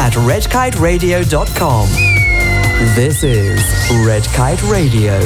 at redkiteradio.com. This is Red Kite Radio.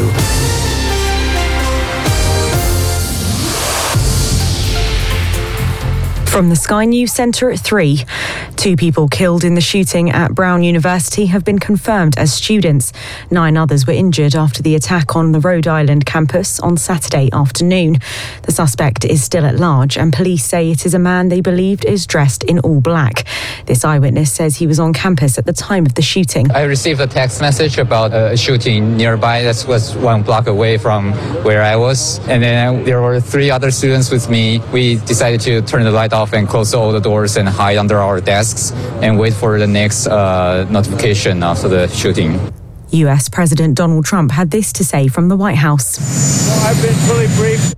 From the Sky News Centre at 3, 2 people killed in the shooting at Brown University have been confirmed as students. 9 others were injured after the attack on the Rhode Island campus on Saturday afternoon. The suspect is still at large and police say it is a man they believed is dressed in all black. This eyewitness says he was on campus at the time of the shooting. I received a text message about a shooting nearby that was 1 block away from where I was. And then there were 3 other students with me. We decided to turn the light off and close all the doors and hide under our desks and wait for the next notification after the shooting. US President Donald Trump had this to say from the White House. Well, I've been fully briefed.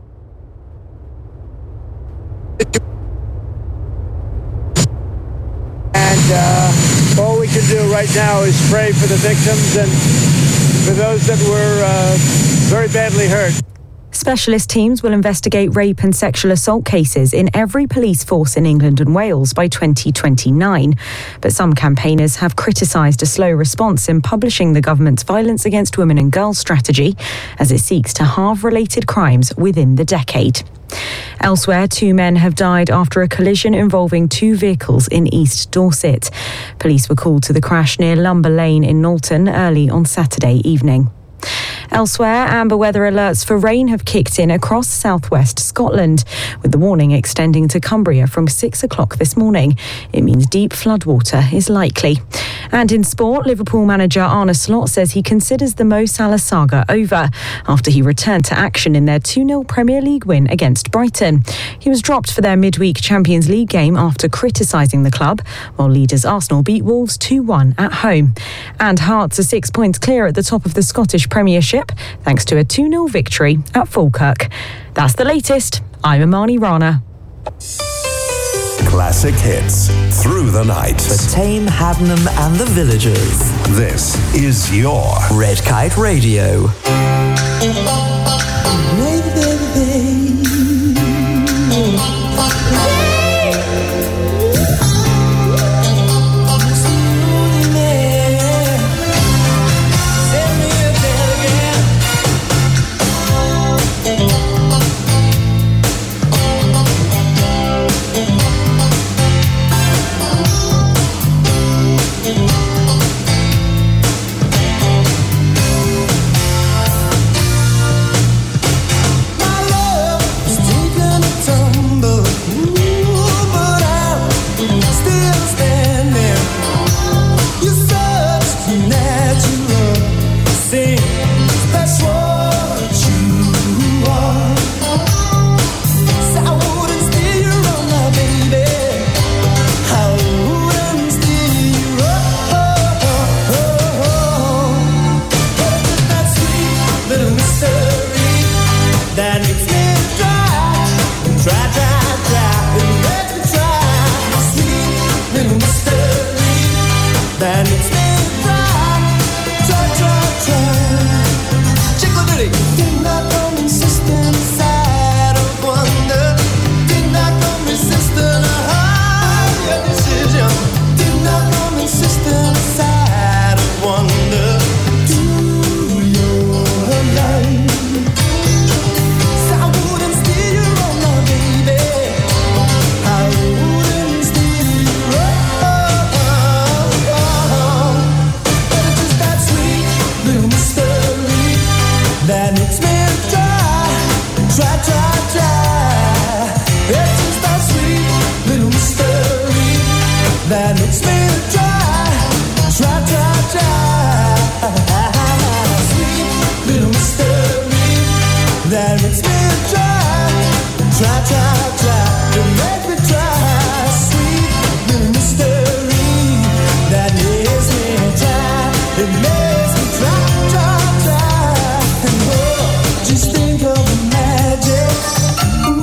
And all we can do right now is pray for the victims and for those that were very badly hurt. Specialist teams will investigate rape and sexual assault cases in every police force in England and Wales by 2029. But some campaigners have criticised a slow response in publishing the government's Violence Against Women and Girls strategy as it seeks to halve related crimes within the decade. Elsewhere, 2 men have died after a collision involving 2 vehicles in East Dorset. Police were called to the crash near Lumber Lane in Knowlton early on Saturday evening. Elsewhere, amber weather alerts for rain have kicked in across southwest Scotland, with the warning extending to Cumbria from 6 o'clock this morning. It means deep floodwater is likely. And in sport, Liverpool manager Arne Slot says he considers the Mo Salah saga over after he returned to action in their 2-0 Premier League win against Brighton. He was dropped for their midweek Champions League game after criticising the club, while leaders Arsenal beat Wolves 2-1 at home. And Hearts are 6 points clear at the top of the Scottish Premiership, thanks to a 2-0 victory at Falkirk. That's the latest. I'm Imani Rana. Classic hits through the night. For Tame, Haddenham and the Villagers. This is your Red Kite Radio.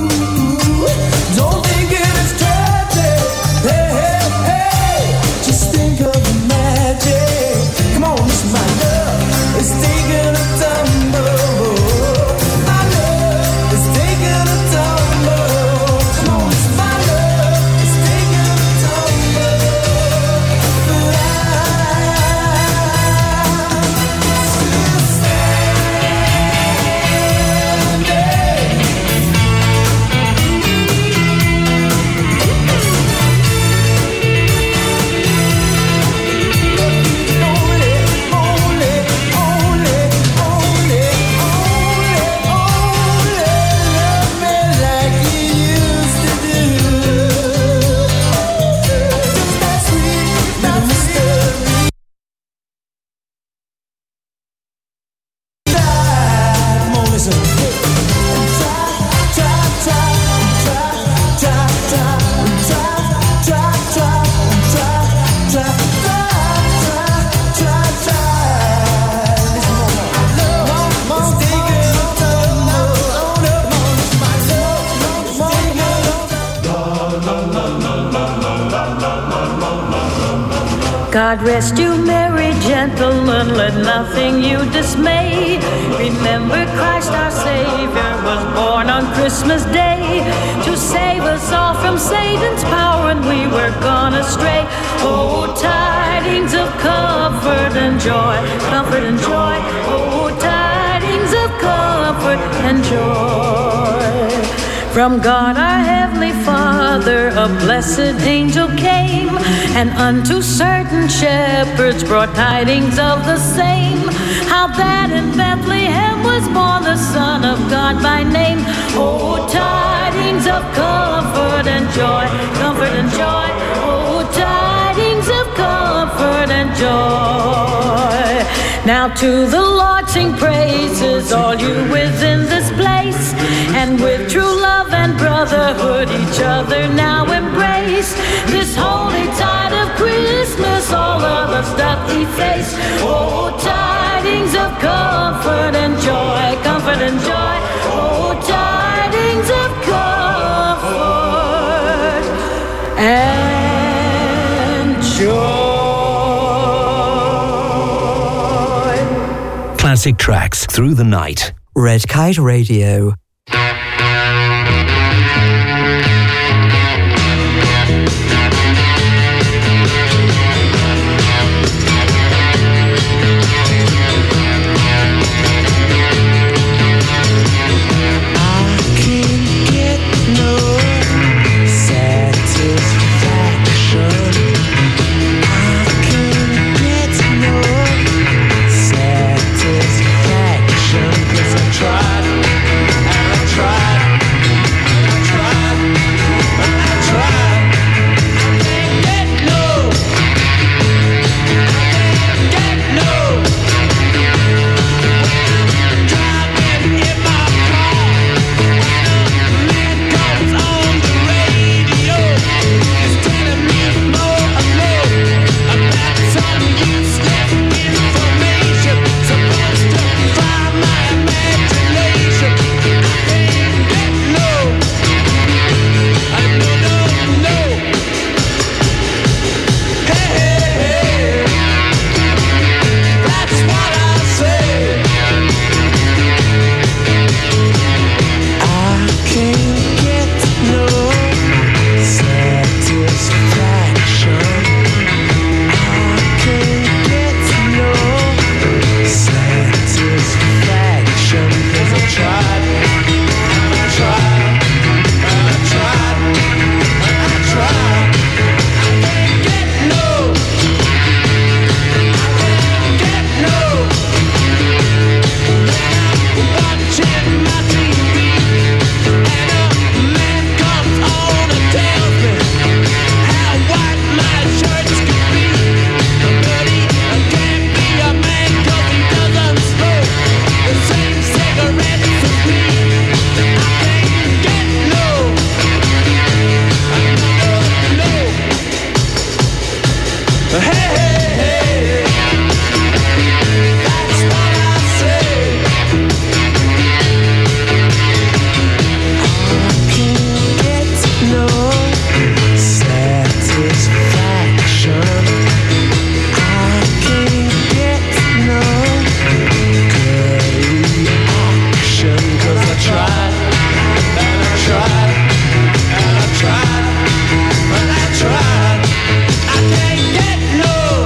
Just God rest you, merry gentlemen, let nothing you dismay. Remember Christ our Savior was born on Christmas Day to save us all from Satan's power, and we were gone astray. Oh, tidings of comfort and joy, comfort and joy. Oh, tidings of comfort and joy. From God our Heavenly Father a blessed angel came, and unto certain shepherds brought tidings of the same, how that in Bethlehem was born the Son of God by name. Oh, tidings of comfort and joy, comfort and joy. Oh, tidings of comfort and joy. Now to the Lord sing praises, all you within this place, and with true love and brotherhood each other now embrace. This holy tide of Christmas all other stuff efface. Oh, tidings of comfort and joy, comfort and joy. Oh, tidings of comfort and joy. Classic tracks through the night. Red Kite Radio. I can't get no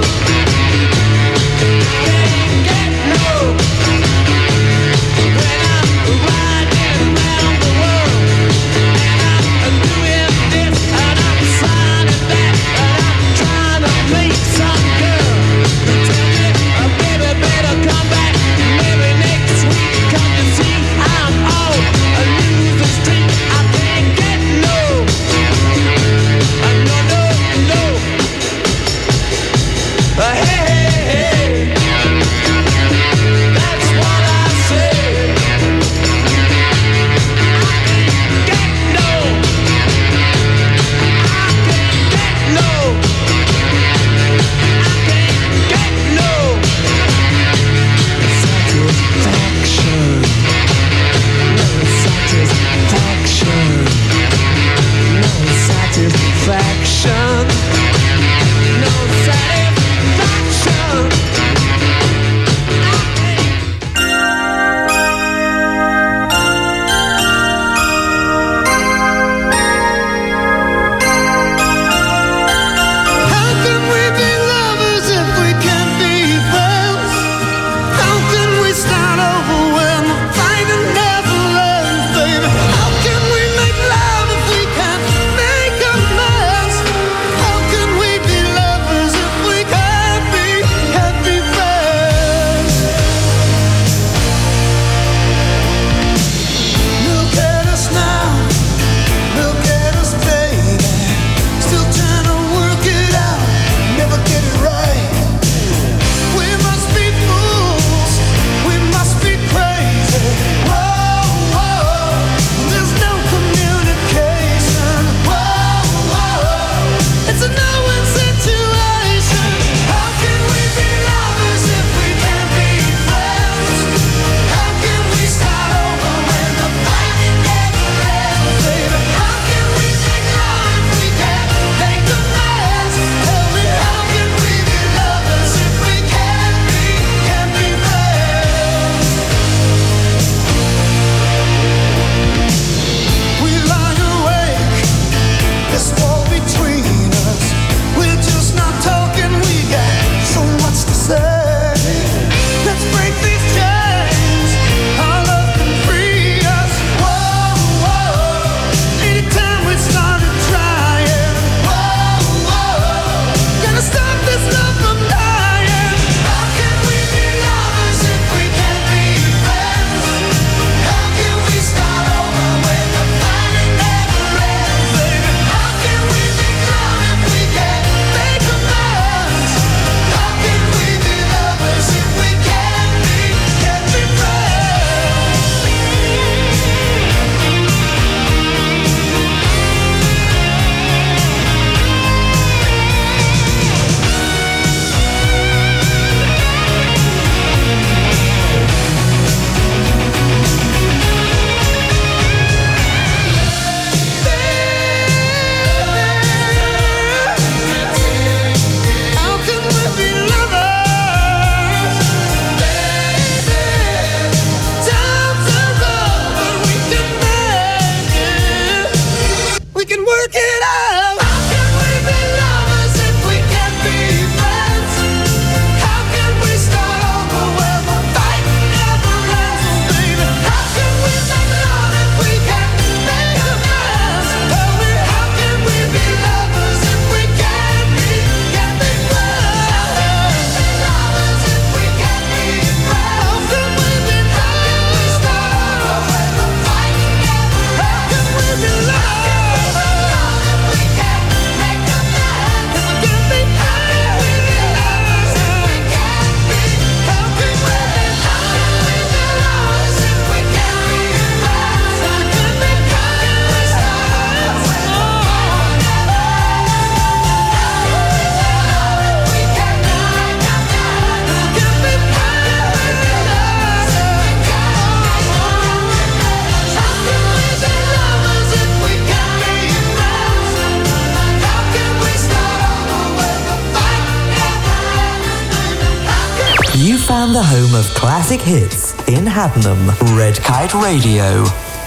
You found the home of classic hits in Haddenham. Red Kite Radio.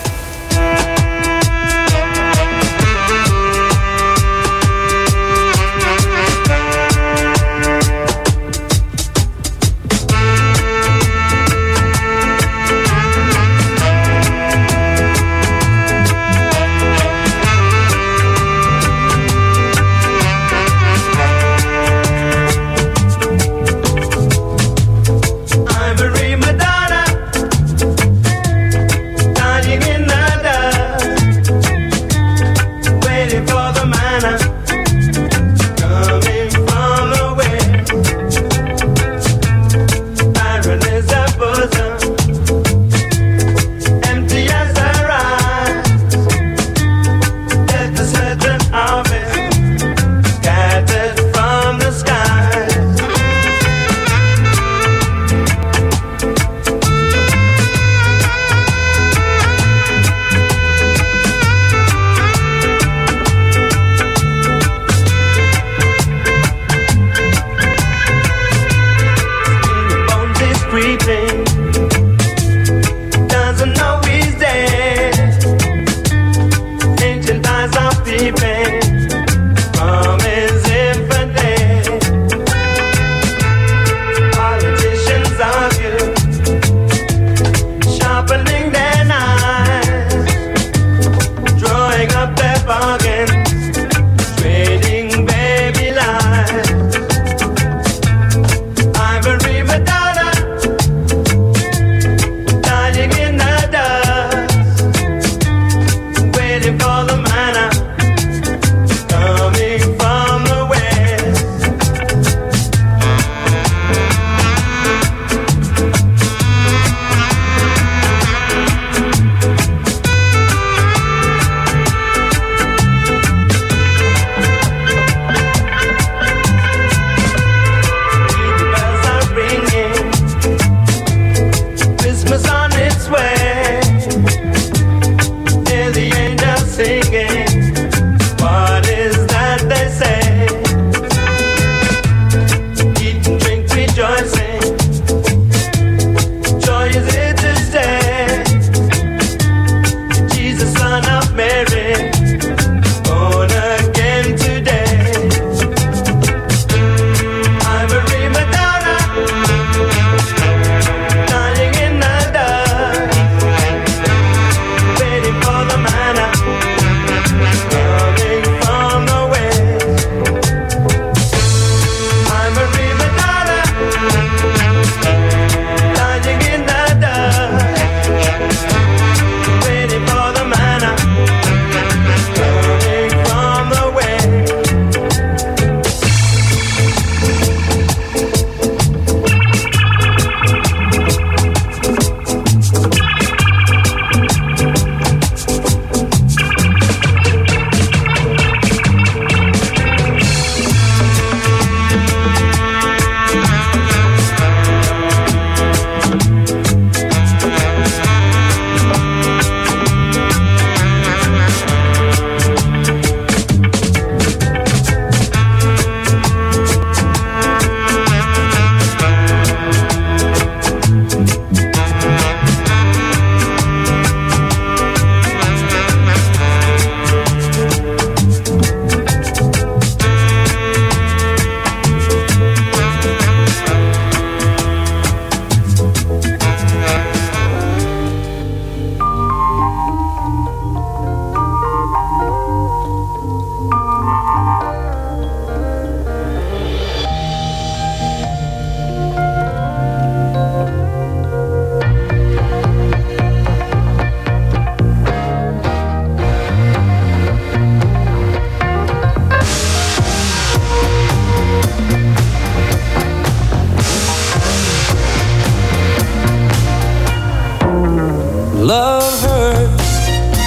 Love hurts,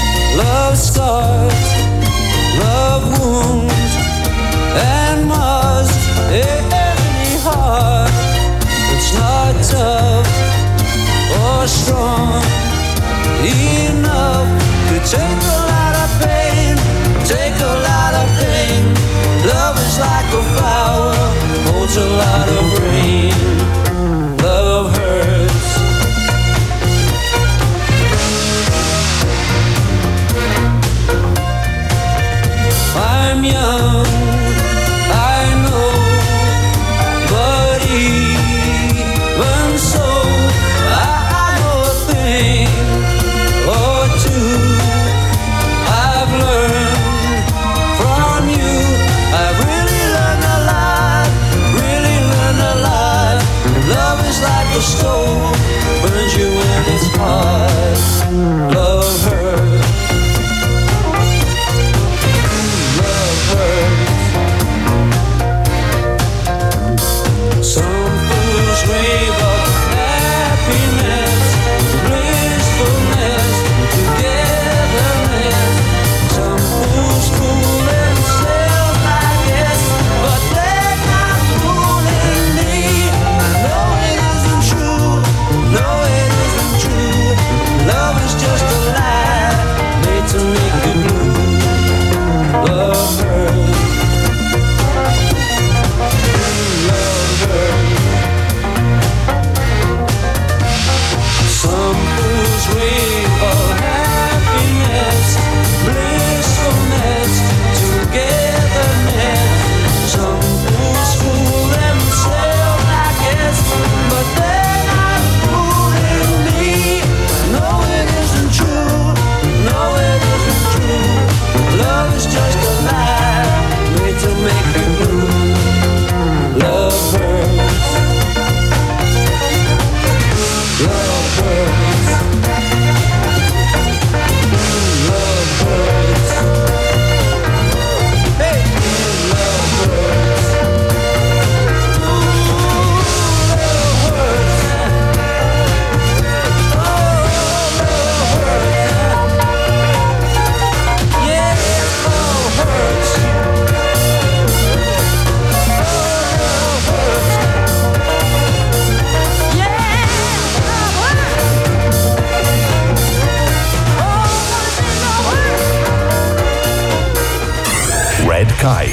love scars, love wounds, and must any heart that's not tough or strong enough to take a lot of pain, take a lot of pain. Love is like a flower, holds a lot of rain.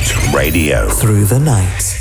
Hit Radio. Through the night.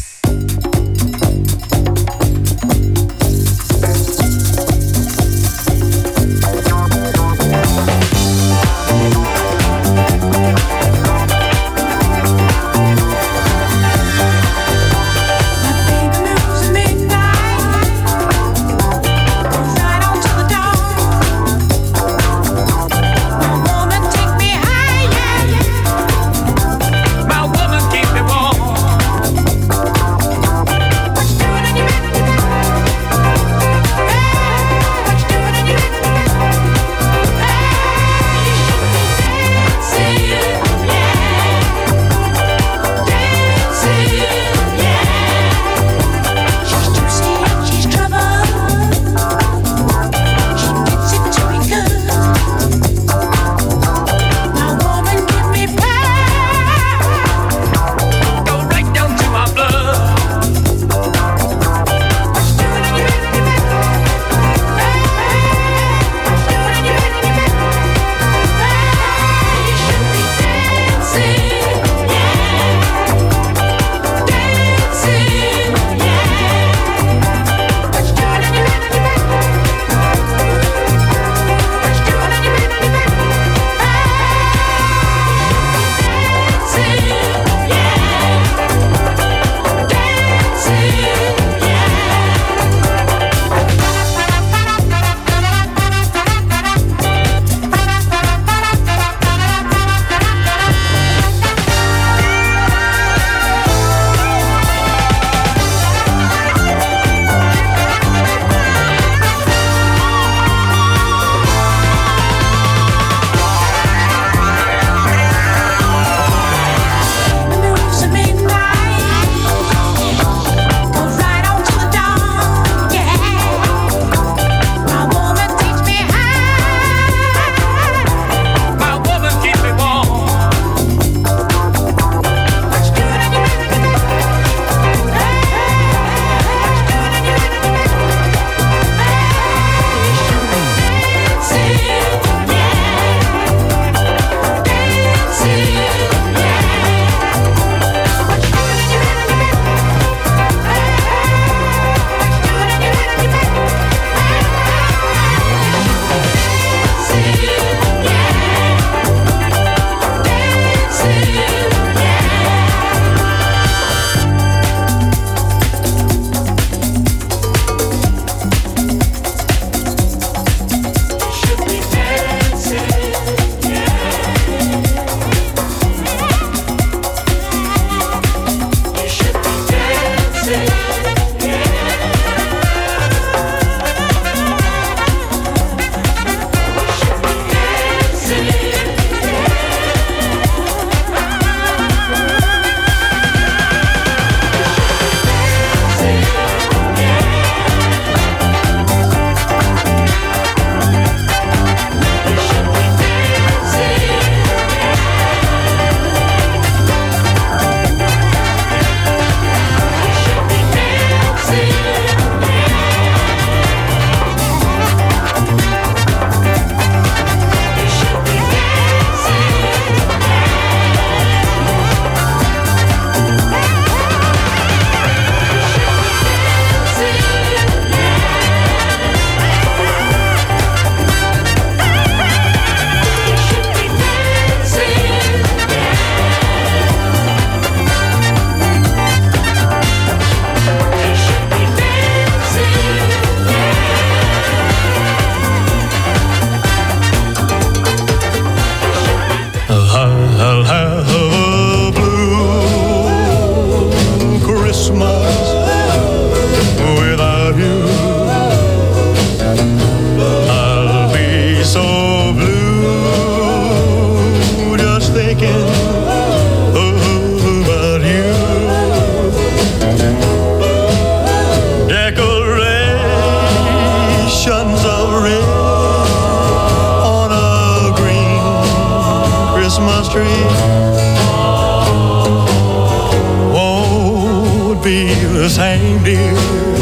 the same, dear,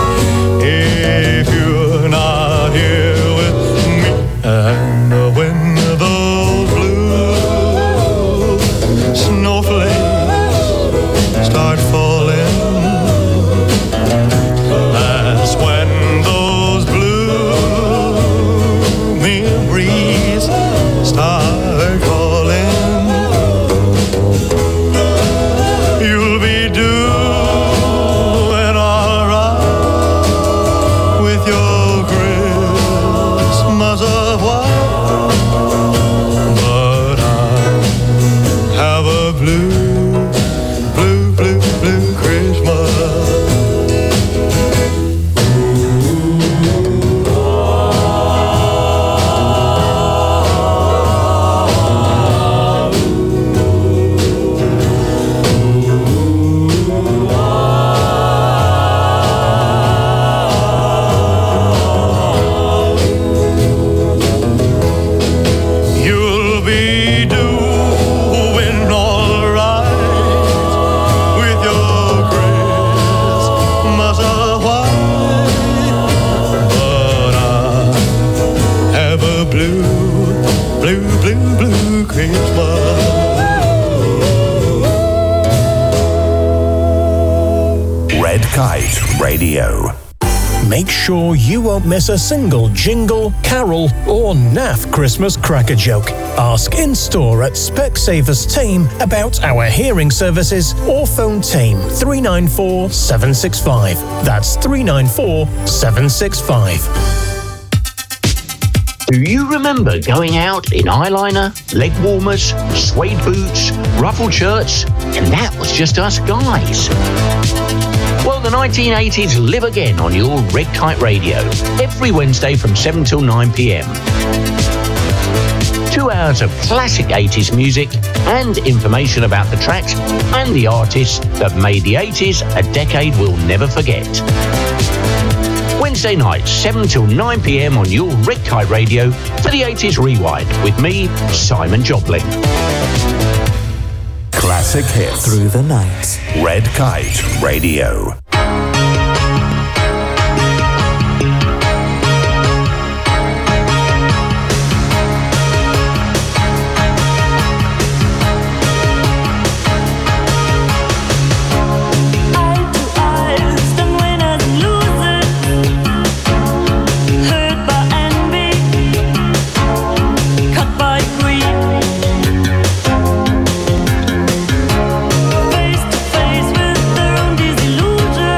if you're not here with me. And when those blue snowflakes Kite Radio. Make sure you won't miss a single jingle, carol, or naff Christmas cracker joke. Ask in-store at Specsavers Tame about our hearing services or phone Tame 394 765. That's 394 765. Do you remember going out in eyeliner, leg warmers, suede boots, ruffled shirts, and that was just us guys? Well, the 1980s live again on your Red Kite Radio, every Wednesday from 7 till 9 p.m. 2 hours of classic 80s music and information about the tracks and the artists that made the 80s a decade we'll never forget. Wednesday nights, 7 till 9 p.m. on your Red Kite Radio for the 80s Rewind with me, Simon Jobling. Classic hits Through the night. Red Kite Radio. Face to face with their own disillusion.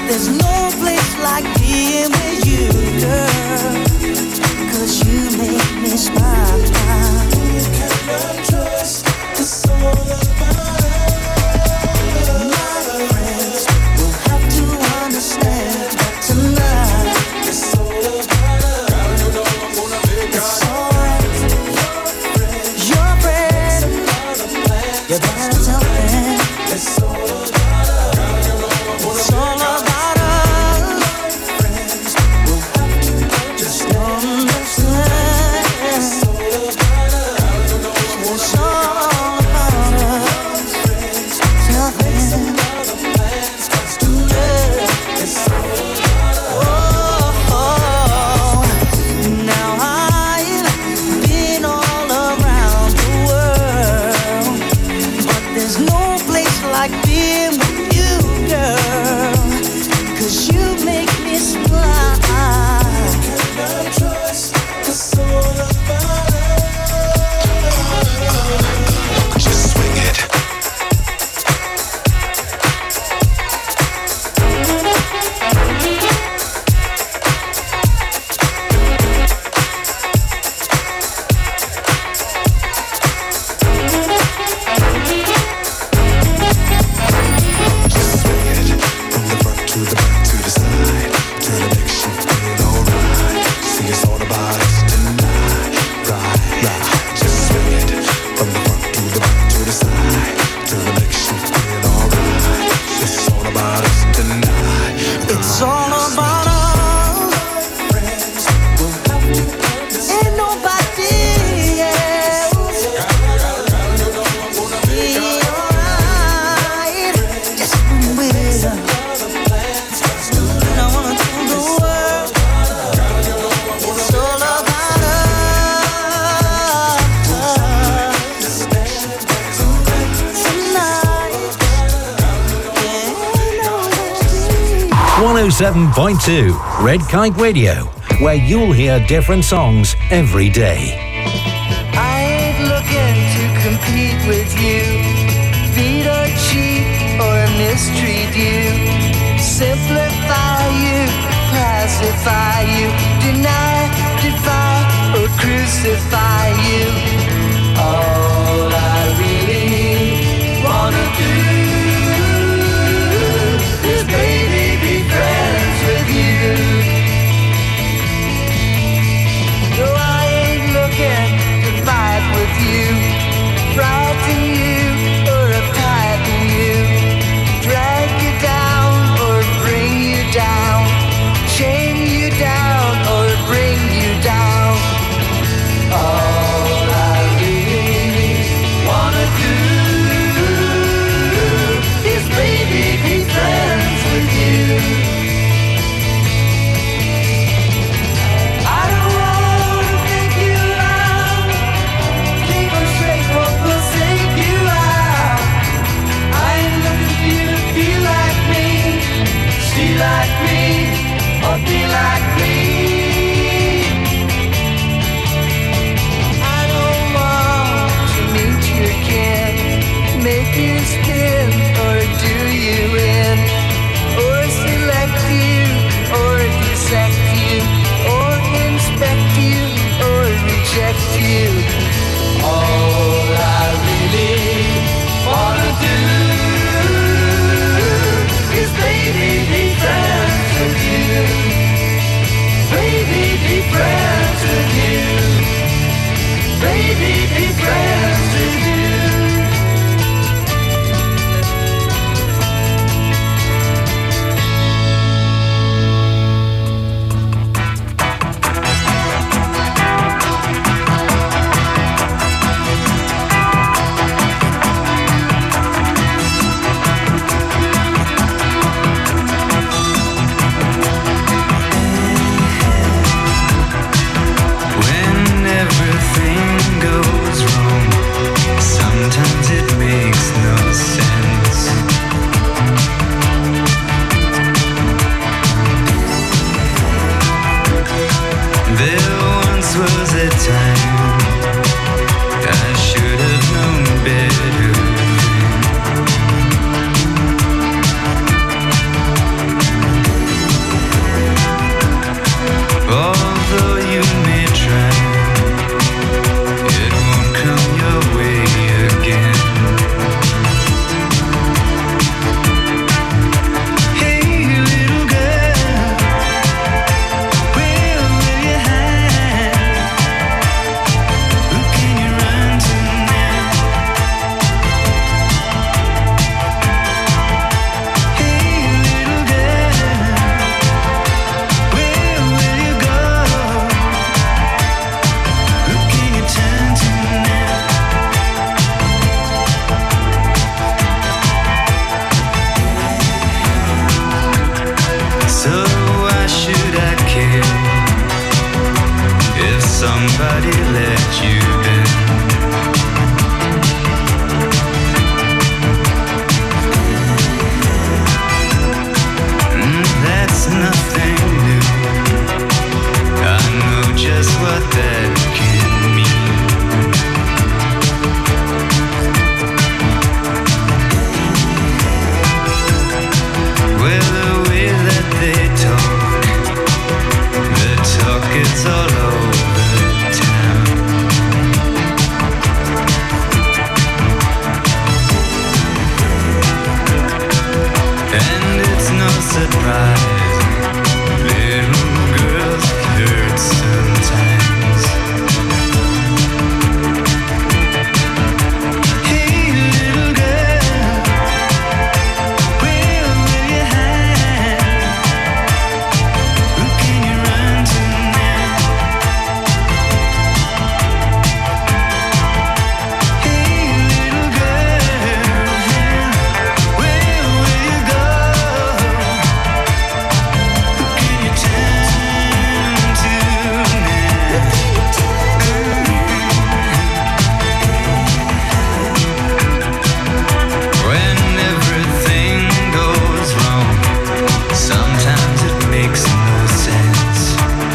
there's no place like being with you, girl. 'Cause you make me smile. You cannot trust the soul of my friends will have to understand that tonight the soul of my love. It's alright. Your friend, your friend, your friend. It's all about us. It's all about us. Friends will have to just understand. It's all about us. It's all about us. Tell them to love. It's all about us. Now I've been all around the world, but there's no place like being with you, girl. 'Cause you make me smile. Can I trust the soul of my love? Just swing it. It's all about us. Ain't nobody else. Be alright. Just with us. I wanna tell the world. It's all about us. Tonight. 107.2 Red Kite Radio, where you'll hear different songs every day. I ain't looking to compete with you, beat or cheat or mistreat you, simplify you, pacify you, deny, defy or crucify you. All I really wanna do is baby be friends with you. No, I ain't looking to fight with you, frighten you or uptighten you, drag you down or bring you down, chain you down or bring you down. All I really wanna do is baby be friends with you. I don't wanna make you out, keep on straight what will save you out. I ain't looking for you to be like me, see like me, or be like me. I don't want to meet your kin, make you spin or do you in, or select you or dissect you, or inspect you or reject you. All I really wanna do is baby be friends with you, baby be friends with you, baby be friends with you. When everything goes wrong, sometimes it makes no sense. There once was a time I should have known better. it's nothing new. I know just what that can mean. Well, the way that they talk, the talk is all over town. And it's no surprise, little girls hurt sometimes. Hey, little girl, where will you hide? Who can you run to now? Hey, little girl, where will you go? When everything goes wrong, sometimes it makes no sense.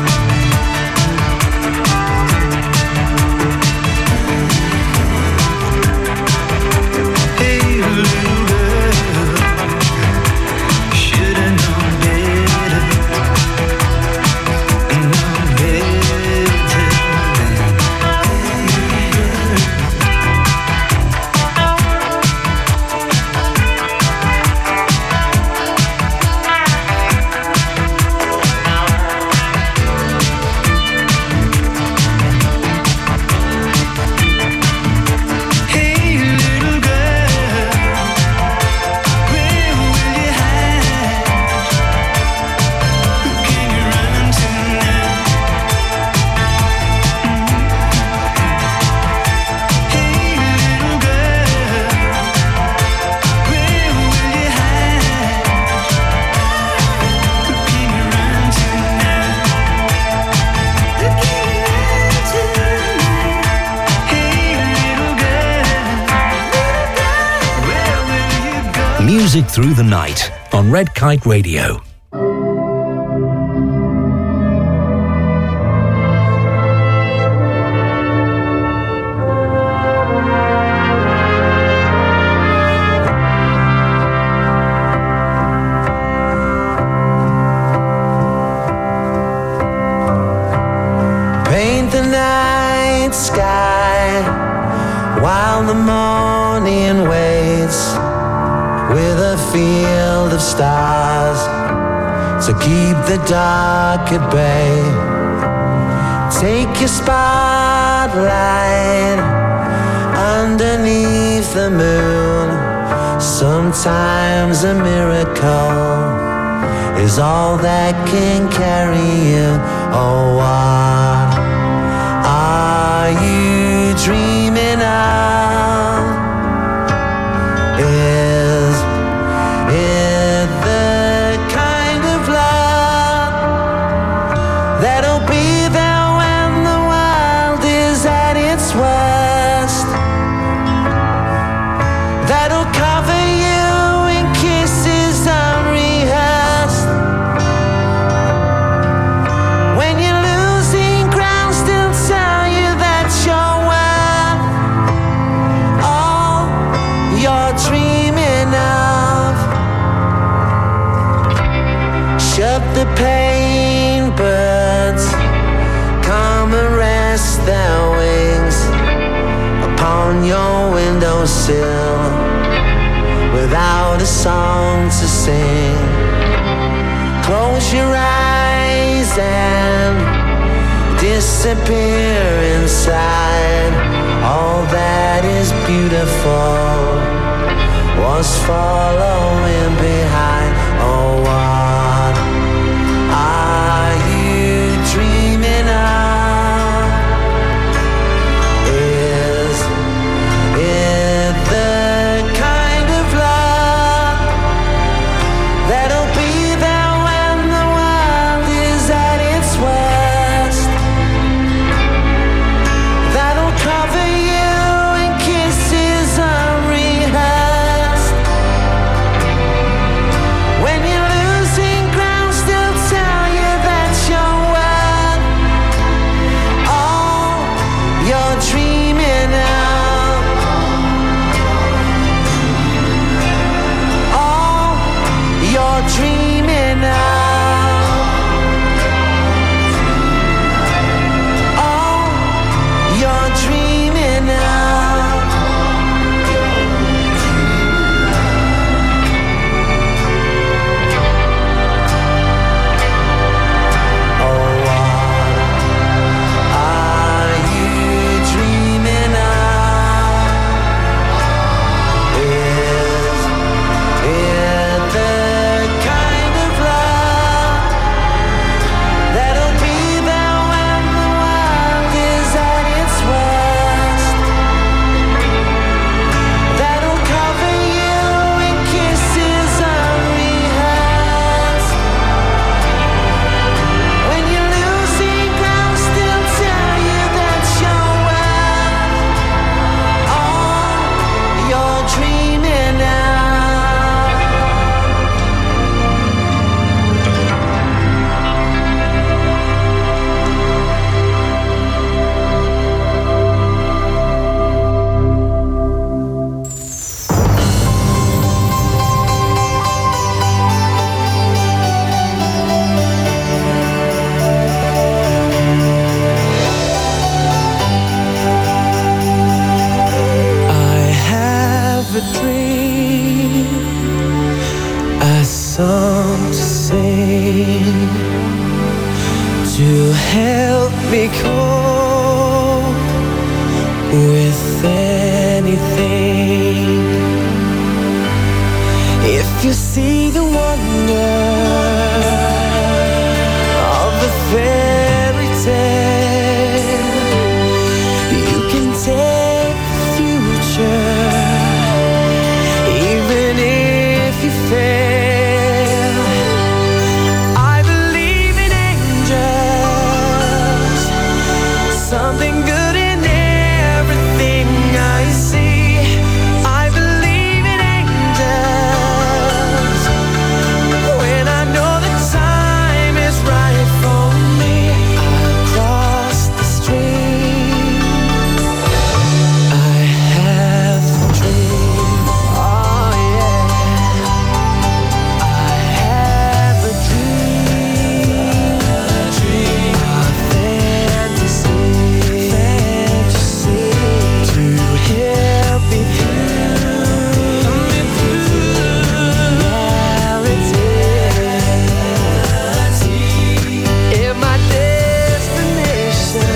Hey, little girl, should've known better, known better than. Hey, little girl, where will you hide? Who can you run to now? Hey, little girl, where will you hide? Who can you run to now? Who can you run to now? Hey, little girl, where will you go? Music Through the Night on Red Kite Radio. Paint the night sky while the morning waits with a field of stars to keep the dark at bay. Take your spotlight underneath the moon. Sometimes a miracle is all that can carry you. Oh, what are you dreaming of? Is it the kind of love that'll be there when the world is at its worst? That'll cover you in kisses unrehearsed. When you're losing ground, still tell you that you're worth all you're dreaming of. Shut the pain birds, come and rest their wings upon your windowsill without a song to sing. Close your eyes and disappear inside. All that is beautiful was following behind. Oh, what are you dreaming of? Is it the kind of love that'll be there when the world is at its worst? That'll cover you in kisses unrehearsed. When you're losing help me cope with anything. If you see the wonder of the fairy tale, you can take the future, even if you fail. I believe in angels, something good in everything I see. I believe in angels when I know the time is right for me. I'll cross the stream. I have a dream. Oh yeah. I have a dream. A fantasy to help me through reality. If my destination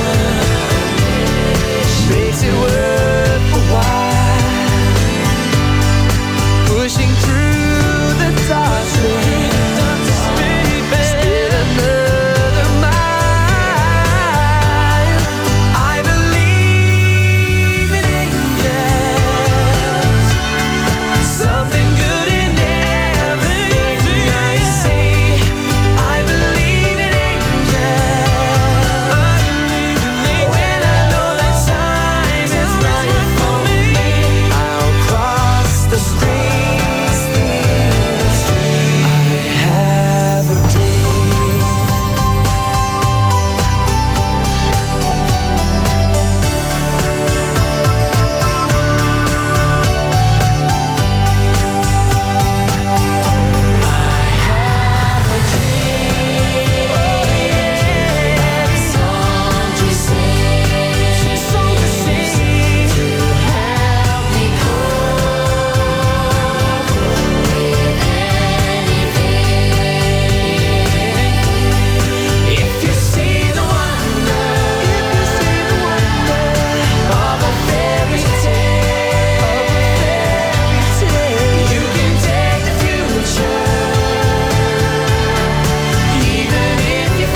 makes it worth a while, pushing through the darkness, still another mile. I believe in angels, something good in everything I see. I believe in angels when I know that time is right for me. I'll cross the street. I have a dream. If you see the wonder of a fairy tale, you can take the future, even if you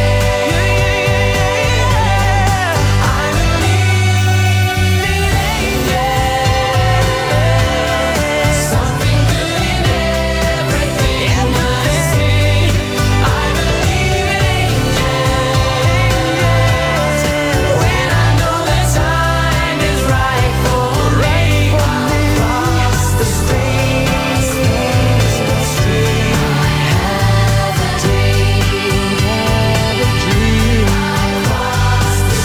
fail. I believe in angels, something good in everything I see. I believe in angels when I know that time is right for me. I'll cross the street. I have a dream. I'll cross the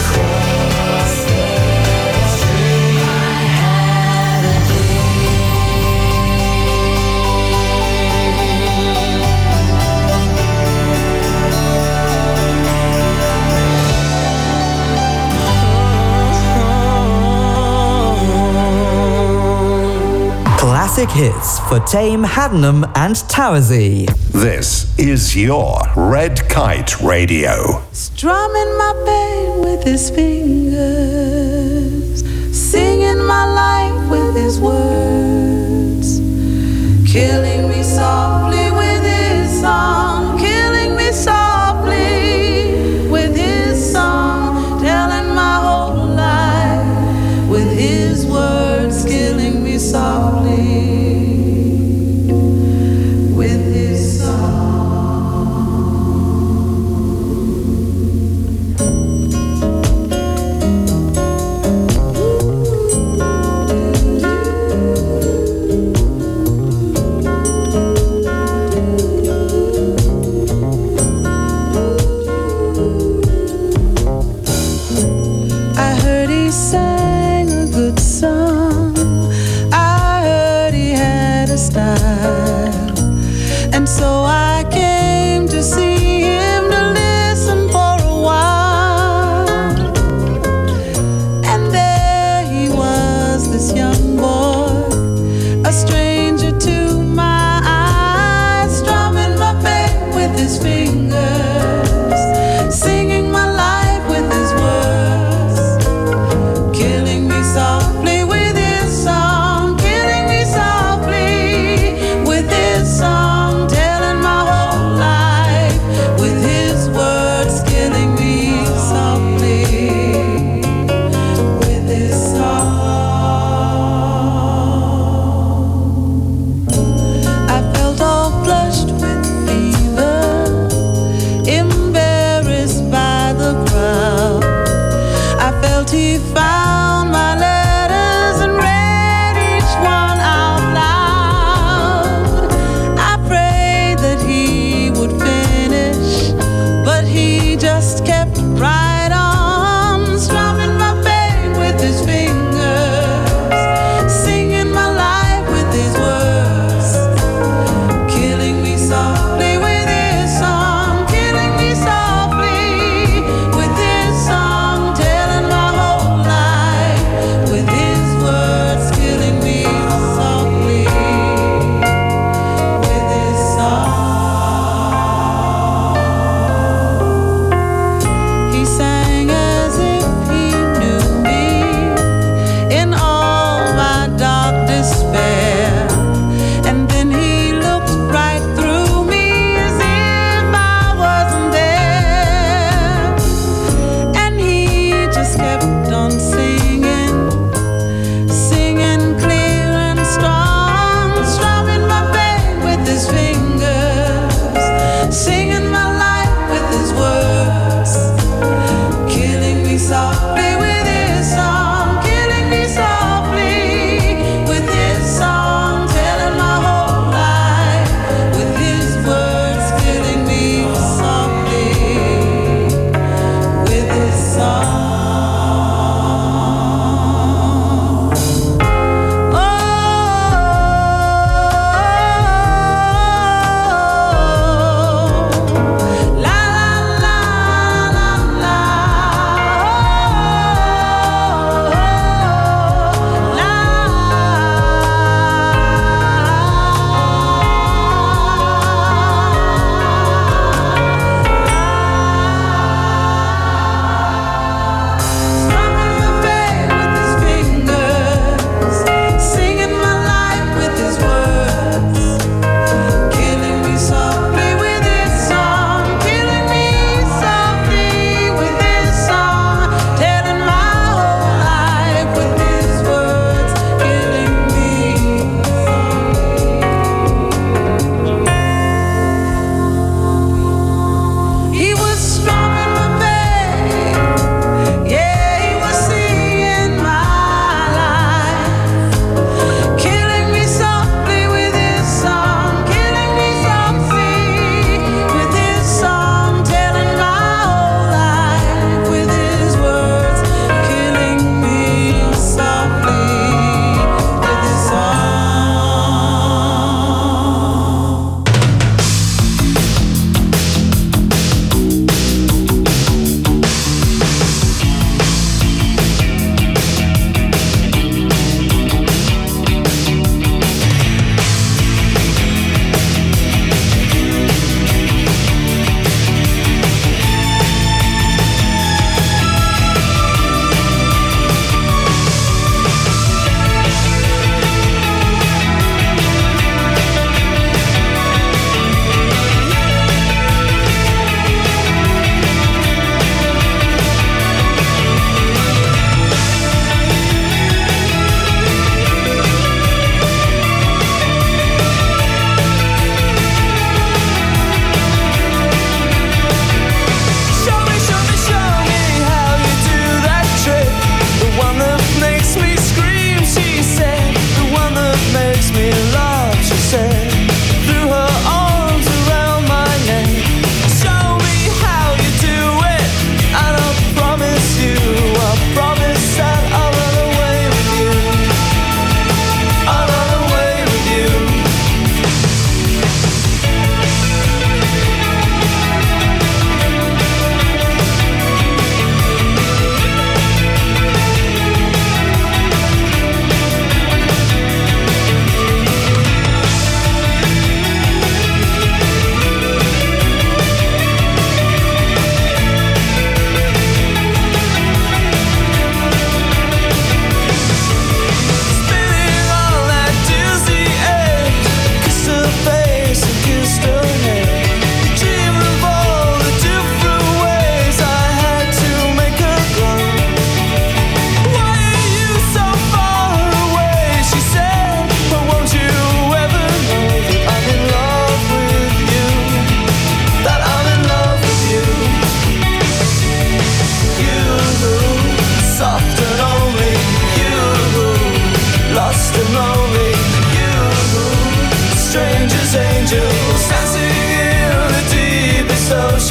street. I have a Classic hits for Tame, Haddenham and Towersey. This is your Red Kite Radio. Strumming my pain with his fingers, singing my life with his words, killing me softly with his song, killing me softly with his song, telling my whole life with his words, killing me softly with his song.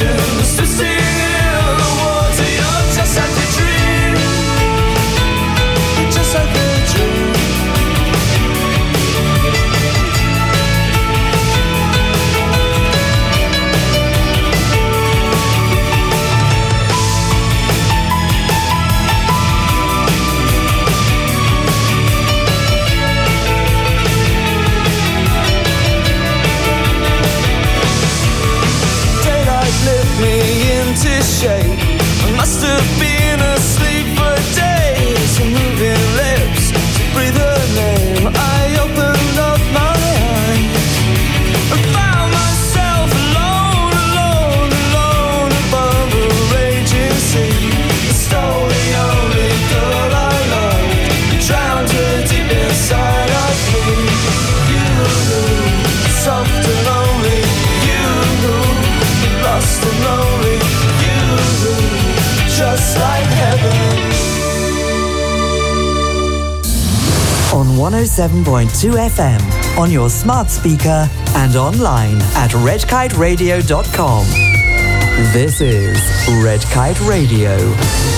emotions twisting in the water. You're just like a dream, just like a dream. Into shape. I must have been asleep for days. Your moving lips to breathe her name. I opened up my eyes and found myself alone, alone, alone above a raging sea. I stole the only girl I loved, drowned her deep inside of me. You, soft and lonely. You, lost and lonely. Just like heaven. On 107.2 FM, on your smart speaker and online at redkiteradio.com. This is Red Kite Radio.